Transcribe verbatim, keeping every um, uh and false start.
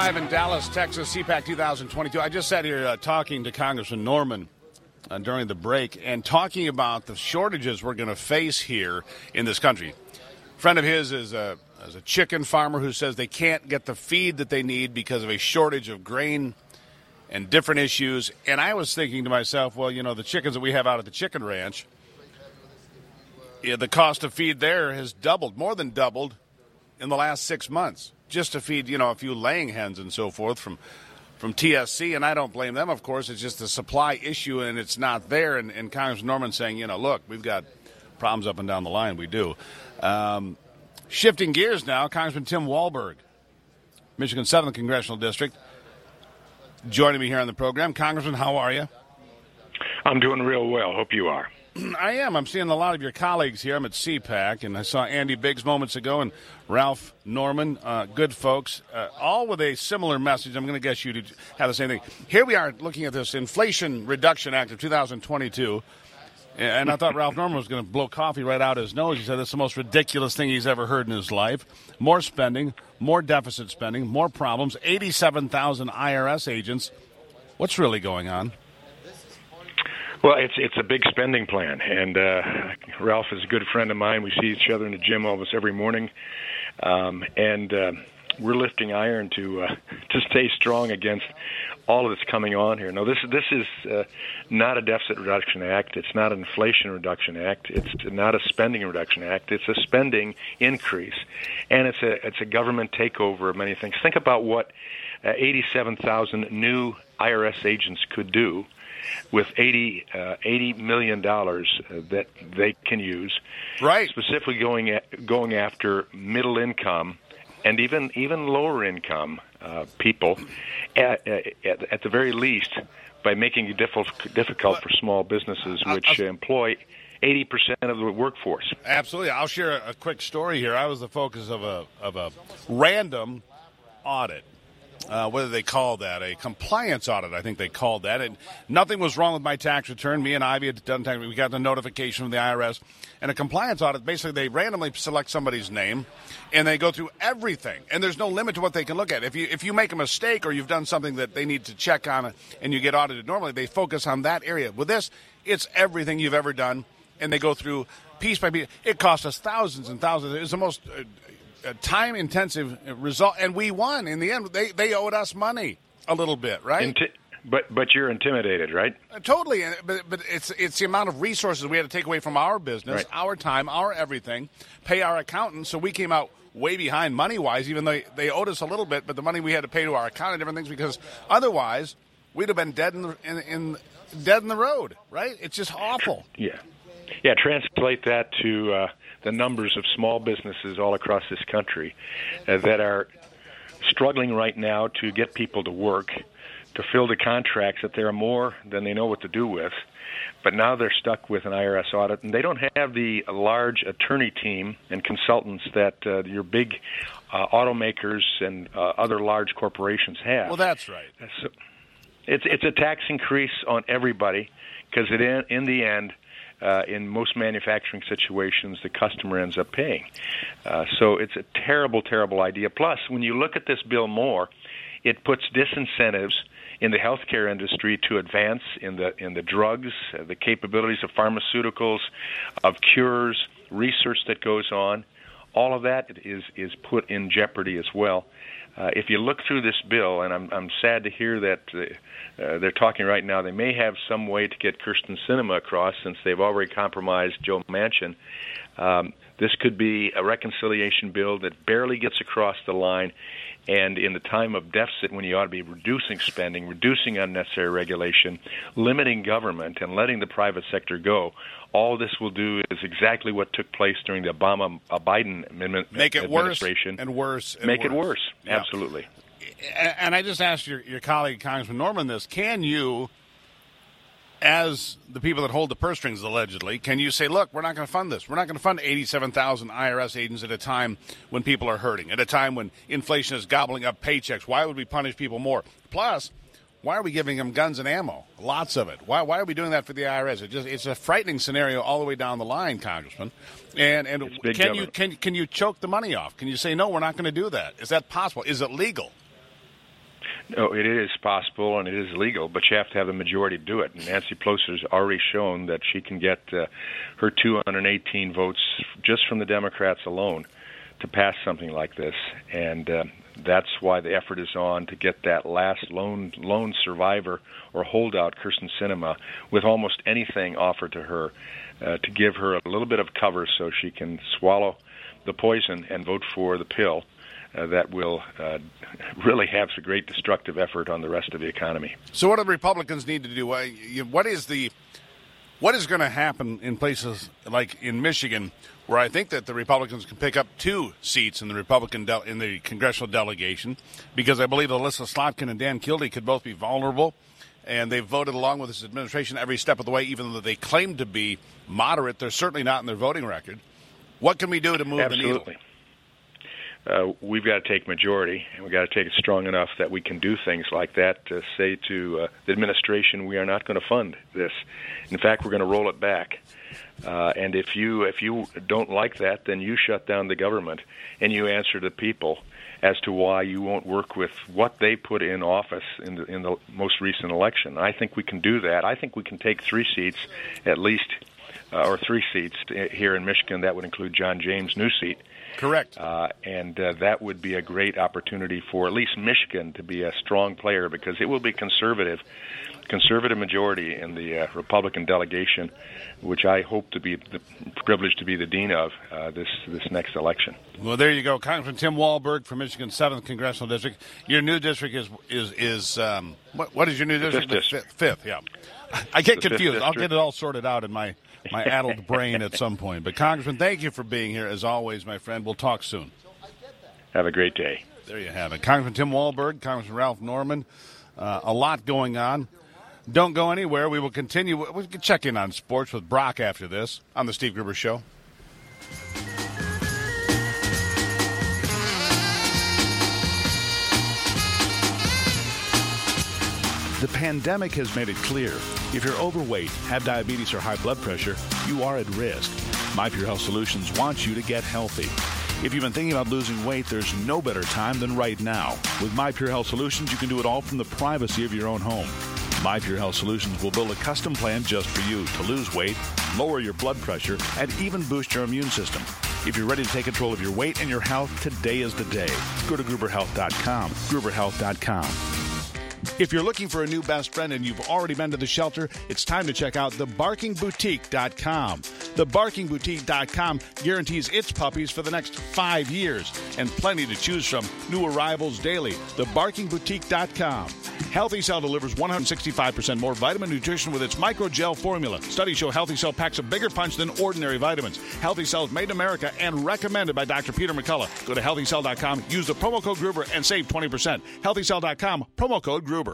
Live in Dallas, Texas, C PAC twenty twenty-two. I just sat here uh, talking to Congressman Norman uh, during the break and talking about the shortages we're going to face here in this country. A friend of his is a, is a chicken farmer who says they can't get the feed that they need because of a shortage of grain and different issues. And I was thinking to myself, well, you know, the chickens that we have out at the chicken ranch, yeah, the cost of feed there has doubled, more than doubled in the last six months. Just to feed, you know, a few laying hens and so forth from from T S C, and I don't blame them, of course. It's just a supply issue, and it's not there. And, and Congressman Norman saying, you know, look, we've got problems up and down the line. We do. Um, shifting gears now, Congressman Tim Walberg, Michigan seventh Congressional District, joining me here on the program. Congressman, how are you? I'm doing real well. Hope you are. I am. I'm seeing a lot of your colleagues here. I'm at C PAC, and I saw Andy Biggs moments ago and Ralph Norman, uh, good folks, uh, all with a similar message. I'm going to guess you to have the same thing. Here we are looking at this Inflation Reduction Act of two thousand twenty-two, and I thought Ralph Norman was going to blow coffee right out his nose. He said it's the most ridiculous thing he's ever heard in his life. More spending, more deficit spending, more problems, eighty-seven thousand I R S agents. What's really going on? Well, it's it's a big spending plan, and uh, Ralph is a good friend of mine. We see each other in the gym almost every morning, um, and uh, we're lifting iron to uh, to stay strong against all of that's coming on here. No, this this is uh, not a deficit reduction act. It's not an inflation reduction act. It's not a spending reduction act. It's a spending increase, and it's a it's a government takeover of many things. Think about what uh, eighty-seven thousand new I R S agents could do with eighty, uh, eighty million dollars uh, that they can use, right? Specifically going at, going after middle income and even even lower income uh, people, at, at, at the very least, by making it difficult difficult for small businesses which I'll, employ eighty percent of the workforce. Absolutely, I'll share a, a quick story here. I was the focus of a of a random audit. Uh, what do they call that? A compliance audit, I think they called that. And nothing was wrong with my tax return. Me and Ivy had done tax. We got the notification from the I R S. And a compliance audit, basically they randomly select somebody's name, and they go through everything. And there's no limit to what they can look at. If you if you make a mistake or you've done something that they need to check on and you get audited normally, they focus on that area. With this, it's everything you've ever done, and they go through piece by piece. It cost us thousands and thousands. It was the most Uh, A time-intensive result, and we won in the end. They they owed us money a little bit, right? Inti- but but you're intimidated, right? Uh, totally, but but it's it's the amount of resources we had to take away from our business, right. Our time, our everything, pay our accountants. So we came out way behind money-wise, even though they, they owed us a little bit. But the money we had to pay to our accountant and different things, because otherwise we'd have been dead in the, in, in dead in the road, right? It's just awful. Yeah, yeah. Translate that to Uh the numbers of small businesses all across this country uh, that are struggling right now to get people to work, to fill the contracts that there are more than they know what to do with. But now they're stuck with an I R S audit, and they don't have the large attorney team and consultants that uh, your big uh, automakers and uh, other large corporations have. Well, that's right. So it's, it's a tax increase on everybody, because in, in the end, Uh, in most manufacturing situations, the customer ends up paying. Uh, so it's a terrible, terrible idea. Plus, when you look at this bill more, it puts disincentives in the healthcare industry to advance in the in the drugs, uh, the capabilities of pharmaceuticals, of cures, research that goes on. All of that is is put in jeopardy as well. Uh, if you look through this bill, and I'm I'm sad to hear that uh, uh, they're talking right now, they may have some way to get Kyrsten Sinema across, since they've already compromised Joe Manchin. Um, this could be a reconciliation bill that barely gets across the line, and in the time of deficit, when you ought to be reducing spending, reducing unnecessary regulation, limiting government, and letting the private sector go, all this will do is exactly what took place during the Obama-Biden administration. Make it worse and worse and Make worse. it worse, yeah. Absolutely. And I just asked your, your colleague, Congressman Norman, this. Can you, as the people that hold the purse strings, allegedly, can you say, look, we're not going to fund this. We're not going to fund eighty-seven thousand I R S agents at a time when people are hurting, at a time when inflation is gobbling up paychecks? Why would we punish people more? Plus, why are we giving them guns and ammo? Lots of it. Why Why are we doing that for the I R S? It just It's a frightening scenario all the way down the line, Congressman. And and can government. you can can you choke the money off? Can you say, no, we're not going to do that? Is that possible? Is it legal? No, it is possible and it is legal, but you have to have a majority to do it. And Nancy Pelosi has already shown that she can get uh, her two hundred eighteen votes just from the Democrats alone to pass something like this. And uh, that's why the effort is on to get that last lone lone survivor or holdout, Kyrsten Sinema, with almost anything offered to her uh, to give her a little bit of cover so she can swallow the poison and vote for the pill. Uh, that will uh, really have a great destructive effort on the rest of the economy. So what do the Republicans need to do? Uh, you, what is the what is going to happen in places like in Michigan, where I think that the Republicans can pick up two seats in the Republican de- in the congressional delegation, because I believe Alyssa Slotkin and Dan Kildee could both be vulnerable, and they've voted along with this administration every step of the way, even though they claim to be moderate. They're certainly not in their voting record. What can we do to move Absolutely. the needle? Uh, we've got to take majority, and we've got to take it strong enough that we can do things like that to say to uh, the administration, we are not going to fund this. In fact, we're going to roll it back. Uh, and if you if you don't like that, then you shut down the government, and you answer the people as to why you won't work with what they put in office in the, in the most recent election. I think we can do that. I think we can take three seats at least, uh, or three seats here in Michigan. That would include John James' new seat. Correct. Uh, and uh, that would be a great opportunity for at least Michigan to be a strong player, because it will be conservative, conservative majority in the uh, Republican delegation, which I hope to be the privileged to be the dean of uh, this this next election. Well, there you go, Congressman Tim Walberg from Michigan's seventh Congressional District. Your new district is is is um, what what is your new district? Fifth district. Fifth, fifth, yeah. I get The confused. I'll get it all sorted out in my. my addled brain at some point. But, Congressman, thank you for being here, as always, my friend. We'll talk soon. Have a great day. There you have it. Congressman Tim Walberg, Congressman Ralph Norman, uh, a lot going on. Don't go anywhere. We will continue. We can check in on sports with Brock after this on the Steve Gruber Show. The pandemic has made it clear. If you're overweight, have diabetes, or high blood pressure, you are at risk. My Pure Health Solutions wants you to get healthy. If you've been thinking about losing weight, there's no better time than right now. With My Pure Health Solutions, you can do it all from the privacy of your own home. My Pure Health Solutions will build a custom plan just for you to lose weight, lower your blood pressure, and even boost your immune system. If you're ready to take control of your weight and your health, today is the day. Go to Gruber Health dot com, Gruber Health dot com. If you're looking for a new best friend and you've already been to the shelter, it's time to check out the barking boutique dot com. the barking boutique dot com guarantees its puppies for the next five years and plenty to choose from. New arrivals daily. the barking boutique dot com. Healthy Cell delivers one hundred sixty-five percent more vitamin nutrition with its microgel formula. Studies show Healthy Cell packs a bigger punch than ordinary vitamins. Healthy Cell is made in America and recommended by Doctor Peter McCullough. Go to healthy cell dot com, use the promo code Gruber, and save twenty percent. healthy cell dot com, promo code Gruber.